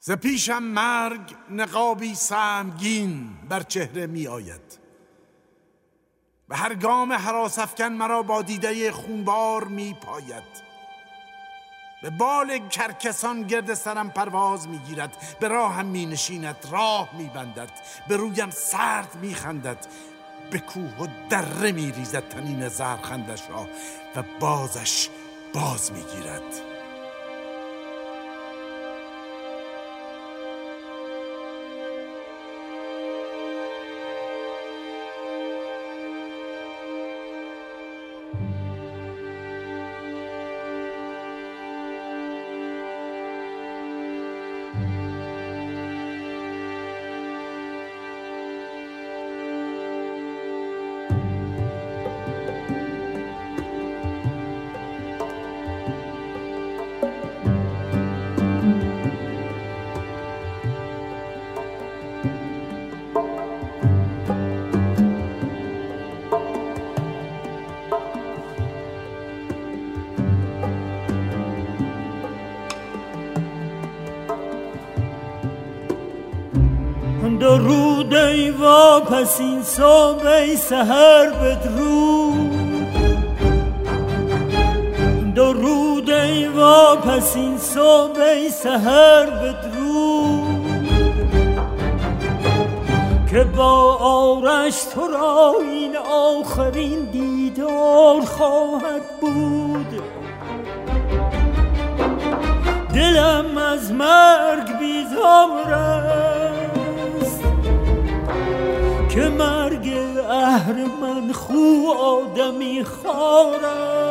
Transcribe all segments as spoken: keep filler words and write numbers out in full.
ز پیشم مرگ نقابی سهمگین بر چهره می آید. به هر گام هراس افکن مرا با دیده خونبار می پاید. به بال کرکسان گرد سرم پرواز می گیرد. به راهم می نشیند، راه می بندد. به رویم سرد می خندد. به کوه و دره می ریزد تنین زهرخندش را و بازش باز می گیرد. درود ای واپس این صبح ای سحر بدرود. درود ای واپس این صبح ای سحر بدرود که با آرش تو را این آخرین دیدار خواهد بود. دلم از مرگ بیزار است که مرگ اهرمن خو آدمی خوار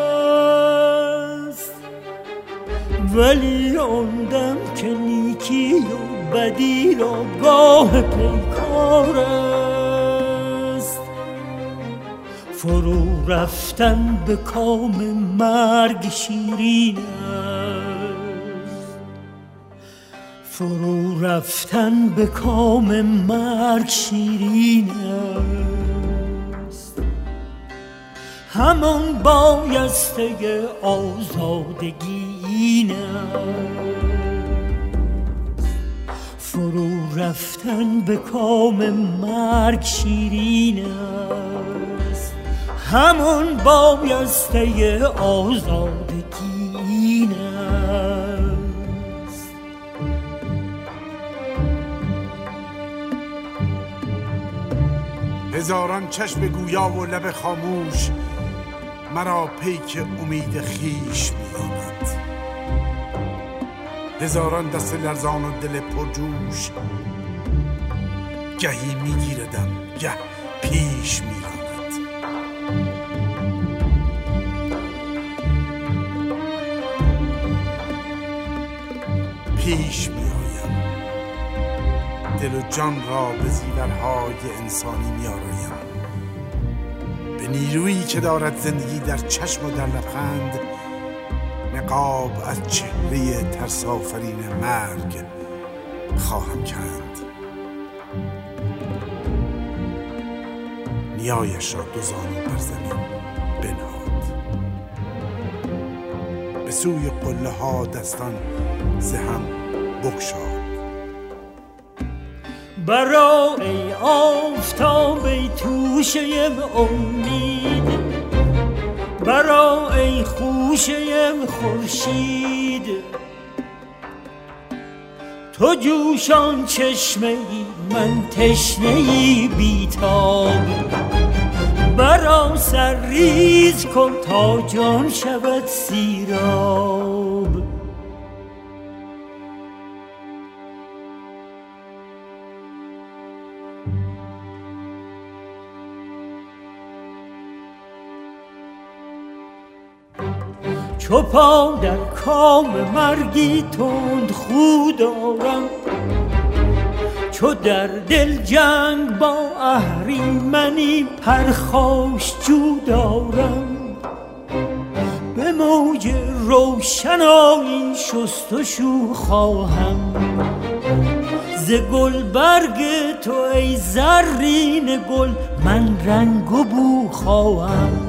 است، ولی آن دم که نیکی و بدی را گاه پیکار است. فرو رفتن به کام مرگ شیرین است، فرو رفتن به کام مرگ شیرین است. همان بایسته آزادگی این است، فرو رفتن به کام مرگ شیرین است. همان بایسته آزادگی این است. هزاران چشم گویا و لب خاموش مرا پیک امید خیش می‌داند. هزاران دست لرزان و دل پرجوش گهی میگیردم گه پیش میراند. پیش میآیم، دل و جان را به زیورهای انسانی میآرایم. به نیرویی که دارد زندگی در چشم و در لبخند نقاب از چهره ترس‌آفرین مرگ خواهم کند. نیایش را دو زانو بر زمین بنهاد، به سوی قله ها دستان ز هم بگشاد. برای آفتاب توشه امید، برای خوشه خورشید، تو جوشان چشمه ای من تشنه ای بیتاب. برا سر ریز کن تا جان شود سیراب. چو پا در کام مرگی تند خو دارم، چو در دل جنگ با اهریمنی پرخاشجو دارم. به موج روشنایی شستشو خواهم ز گل برگ تو ای زرین گل من رنگ و بو خواهم.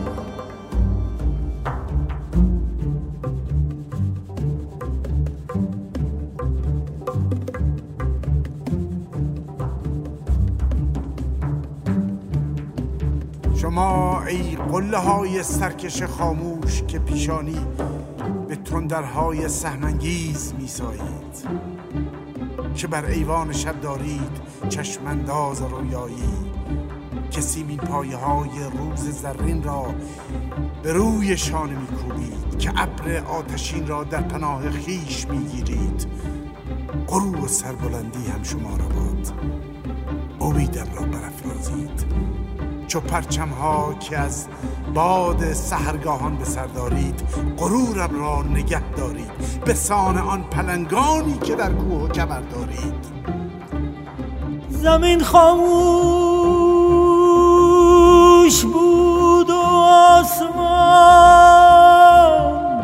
شما ای قله های سرکش خاموش که پیشانی به تندرهای سهمانگیز میسایید، که بر ایوان شب دارید چشمانداز رویایی، که سیمین پایه های روز زرین را به روی شانه میکوبید، که ابر آتشین را در پناه خیش میگیرید. غرور و سربلندی هم شما را باد، امیدم را برافرازید. چو پرچم ها که از باد سحرگاهان به سر دارید، غرورم را نگه دارید به سان آن پلنگانی که در کوه و کمر دارید. زمین خاموش بود و آسمان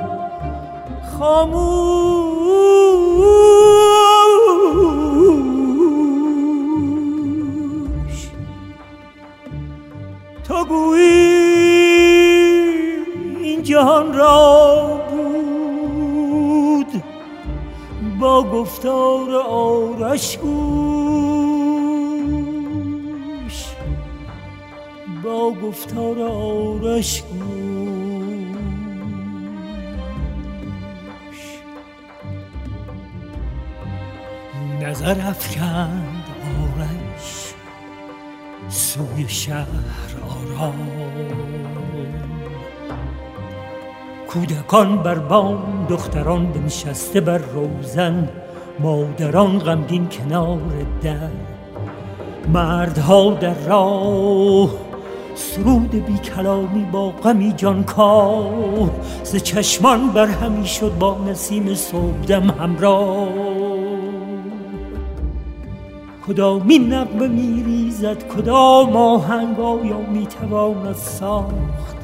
خاموش. تو گویی این جهان را بود با گفتار آرش گوش، با گفتار آرش گوش. نظر افکند آرش سوی شهر آرام، کودکان بر بام، دختران بنشسته بر روزن، مادران غمگین کنار در، مردها در راه سرود بی کلامی با غمی جانکاه، ز چشمان بر همی شد با نسیم صبحدم همراه. کدامین نغمه میریزد، کدام آهنگ آیا میتواند ساخت،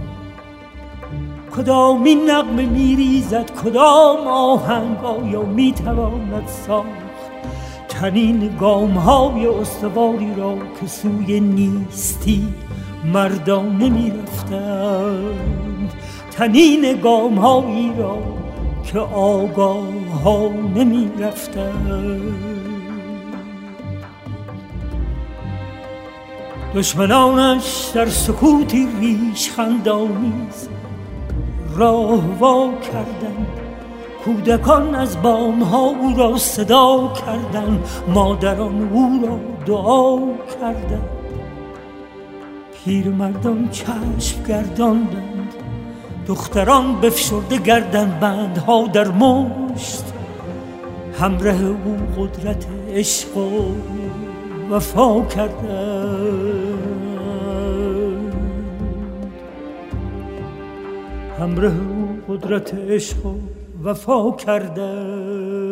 کدامین نغمه میریزد، کدام آهنگ آیا میتواند ساخت. تنین گام‌های استواری را که سوی نیستی مردانه میرفتند، تنین گام‌هایی را که آگاهانه میرفتند. دشمنانش در سکوتی ریش خندآمیز راه وا کردند، کودکان از بام‌ها او را صدا کردند، مادران او را دعا کردند. پیرمردان چشم گرداندند، دختران بفشرده گردن بندها در مشت، همراه او قدرت عشق و وفا کردند، همراه او قدرت عشق و وفا کردند.